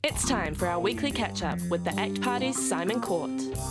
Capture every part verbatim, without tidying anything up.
It's time for our weekly catch-up with the ACT Party's Simon Court.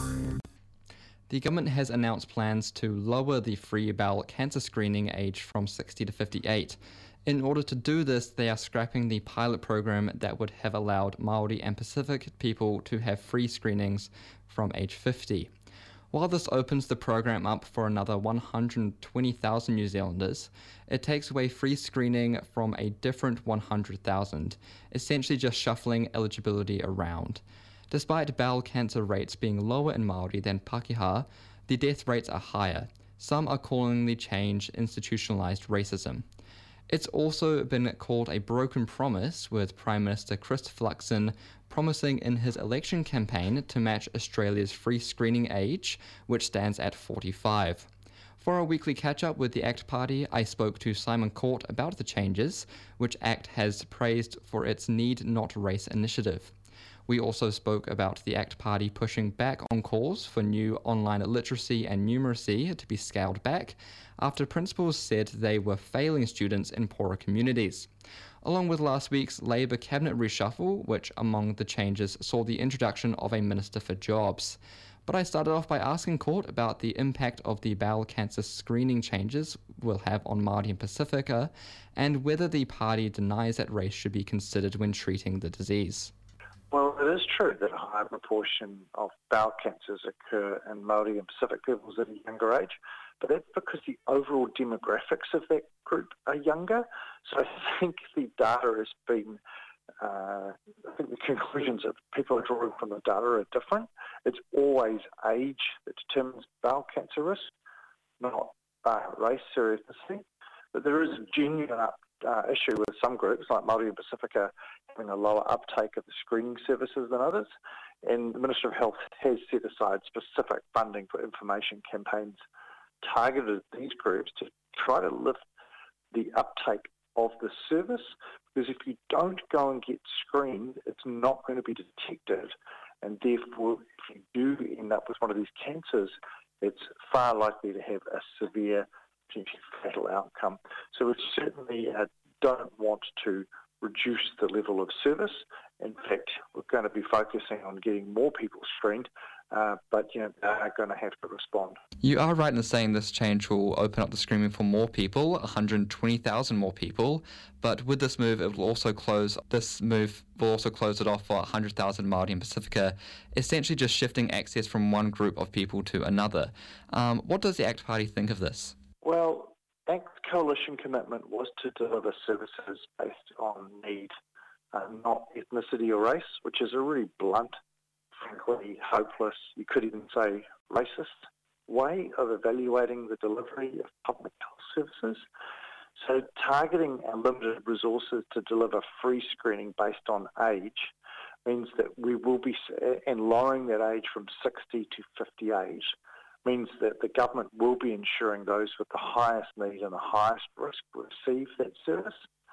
The government has announced plans to lower the free bowel cancer screening age from sixty to fifty-eight. In order to do this, they are scrapping the pilot program that would have allowed Māori and Pacific people to have free screenings from age fifty. While this opens the program up for another one hundred twenty thousand New Zealanders, it takes away free screening from a different one hundred thousand, essentially just shuffling eligibility around. Despite bowel cancer rates being lower in Māori than Pākehā, the death rates are higher. Some are calling the change institutionalised racism. It's also been called a broken promise, with Prime Minister Christopher Luxon promising in his election campaign to match Australia's free screening age, which stands at forty-five. For our weekly catch-up with the ACT Party, I spoke to Simon Court about the changes, which ACT has praised for its Need Not Race initiative. We also spoke about the ACT Party pushing back on calls for new online literacy and numeracy to be scaled back after principals said they were failing students in poorer communities, along with last week's Labour cabinet reshuffle, which among the changes saw the introduction of a Minister for Jobs. But I started off by asking Court about the impact of the bowel cancer screening changes will have on Māori and Pacifica, and whether the party denies that race should be considered when treating the disease. Well, it is true that a higher proportion of bowel cancers occur in Māori and Pacific peoples at a younger age, but that's because the overall demographics of that group are younger. So I think the data has been, uh, I think the conclusions that people are drawing from the data are different. It's always age that determines bowel cancer risk, not uh, race or ethnicity. But there is a genuine up, uh, issue with some groups, like Māori and Pacifica, having a lower uptake of the screening services than others. And the Minister of Health has set aside specific funding for information campaigns targeted at these groups to try to lift the uptake of the service, because if you don't go and get screened, it's not going to be detected, and therefore if you do end up with one of these cancers, it's far likely to have a severe, potentially fatal outcome. So we certainly uh, don't want to reduce the level of service. In fact, we're going to be focusing on getting more people screened, uh, but you know they are going to have to respond. You are right in saying this change will open up the screening for more people, one hundred twenty thousand more people, but with this move it will also close this move will also close it off for one hundred thousand Māori and Pacifica, essentially just shifting access from one group of people to another. Um, what does the ACT Party think of this? Well, ACT's coalition commitment was to deliver services based on need, uh, not ethnicity or race, which is a really blunt, frankly hopeless, you could even say racist way of evaluating the delivery of public health services. So targeting our limited resources to deliver free screening based on age means that we will be, and lowering that age from sixty to fifty-eight, means that the government will be ensuring those with the highest need and the highest risk receive that service.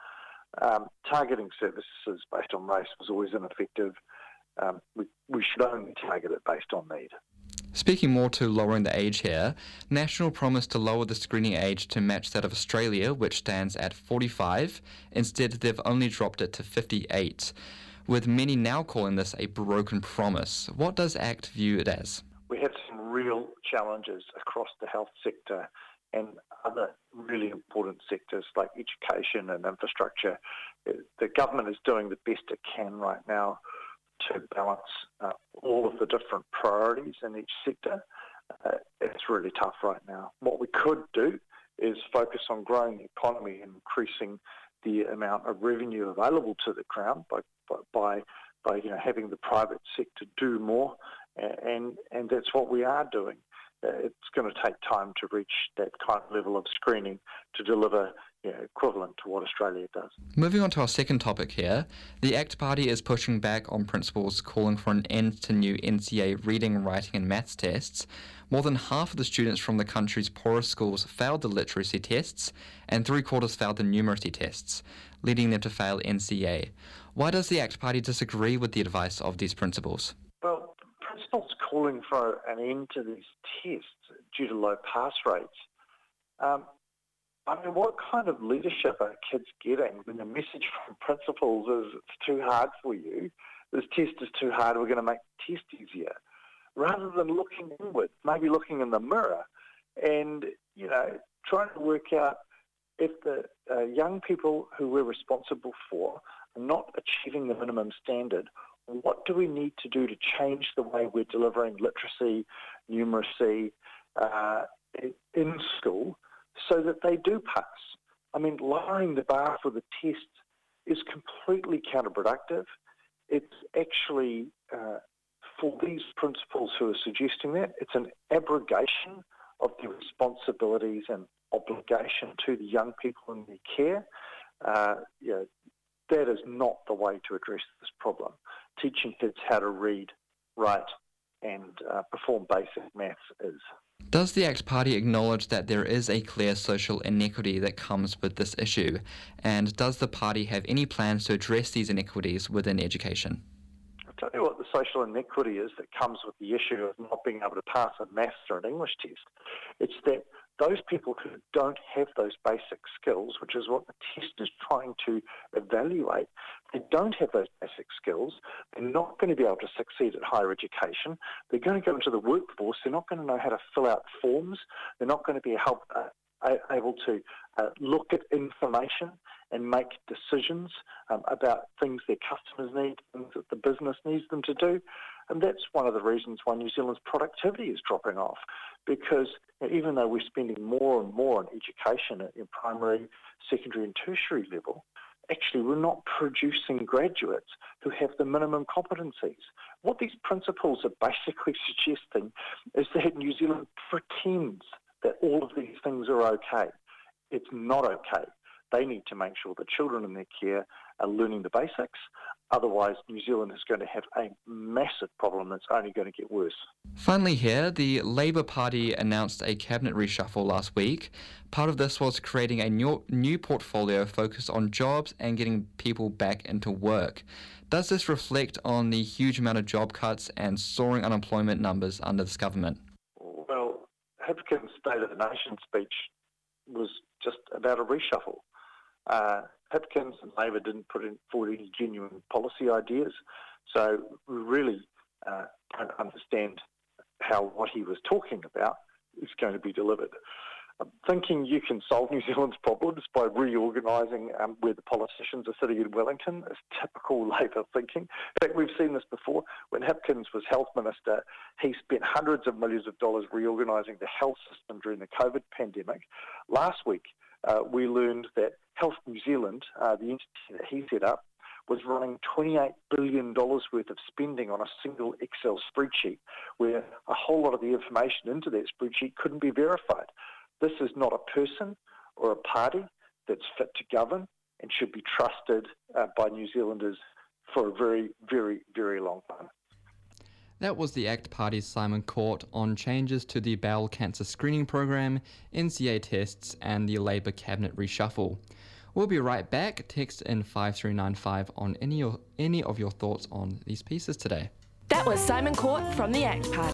Um, targeting services based on race was always ineffective. Um, we, we should only target it based on need. Speaking more to lowering the age here, National promised to lower the screening age to match that of Australia, which stands at forty-five. Instead, they've only dropped it to fifty-eight, with many now calling this a broken promise. What does ACT view it as? We have some real challenges across the health sector and other really important sectors like education and infrastructure. The government is doing the best it can right now to balance uh, all of the different priorities in each sector. Uh, it's really tough right now. What we could do is focus on growing the economy and increasing the amount of revenue available to the Crown by by, by you know, having the private sector do more, and and that's what we are doing. Uh, it's going to take time to reach that kind of level of screening to deliver you know, equivalent to what Australia does. Moving on to our second topic here, the ACT Party is pushing back on principals calling for an end to new N C A reading, writing and maths tests. More than half of the students from the country's poorest schools failed the literacy tests, and three quarters failed the numeracy tests, leading them to fail N C A. Why does the ACT Party disagree with the advice of these principals? Well, principals calling for an end to these tests due to low pass rates. Um, I mean, what kind of leadership are kids getting when the message from principals is it's too hard for you? this test is too hard, we're going to make the test easier, rather than looking inward, maybe looking in the mirror and, you know, trying to work out if the uh, young people who we're responsible for are not achieving the minimum standard, what do we need to do to change the way we're delivering literacy, numeracy uh, in school so that they do pass? I mean, lowering the bar for the test is completely counterproductive. It's actually, uh, for these principals who are suggesting that, it's an abrogation of their responsibilities and obligation to the young people in their care. Uh, you know, that is not the way to address this problem. Teaching kids how to read, write, and uh, perform basic maths is. Does the ACT Party acknowledge that there is a clear social inequity that comes with this issue? And does the party have any plans to address these inequities within education? I'll tell you what the social inequity is that comes with the issue of not being able to pass a maths or an English test. It's that those people who don't have those basic skills, which is what the test is trying to evaluate, they don't have those basic skills, they're not going to be able to succeed at higher education, they're going to go into the workforce, they're not going to know how to fill out forms, they're not going to be help, uh, able to uh, look at information and make decisions um, about things their customers need, things that the business needs them to do. And that's one of the reasons why New Zealand's productivity is dropping off, because even though we're spending more and more on education at in primary, secondary and tertiary level, actually we're not producing graduates who have the minimum competencies. What these principles are basically suggesting is that New Zealand pretends that all of these things are okay. It's not okay. They need to make sure the children in their care are learning the basics. Otherwise, New Zealand is going to have a massive problem that's only going to get worse. Finally here, the Labour Party announced a cabinet reshuffle last week. Part of this was creating a new, new portfolio focused on jobs and getting people back into work. Does this reflect on the huge amount of job cuts and soaring unemployment numbers under this government? Well, Hipkins' State of the Nation speech was just about a reshuffle. Uh, Hipkins and Labour didn't put in forward any genuine policy ideas, so we really uh, don't understand how what he was talking about is going to be delivered. I'm thinking you can solve New Zealand's problems by reorganising um, where the politicians are sitting in Wellington is typical Labour thinking. In fact, we've seen this before. When Hipkins was Health Minister, he spent hundreds of millions of dollars reorganising the health system during the COVID pandemic. Last week, uh, we learned that Health New Zealand, uh, the entity that he set up, was running twenty-eight billion dollars worth of spending on a single Excel spreadsheet, where a whole lot of the information into that spreadsheet couldn't be verified. This is not a person or a party that's fit to govern and should be trusted uh, by New Zealanders for a very, very, very long time. That was the ACT Party's Simon Court on changes to the bowel cancer screening program, N C A tests, and the Labour Cabinet reshuffle. We'll be right back. Text in five three nine five on any, or, any of your thoughts on these pieces today. That was Simon Court from the ACT Party.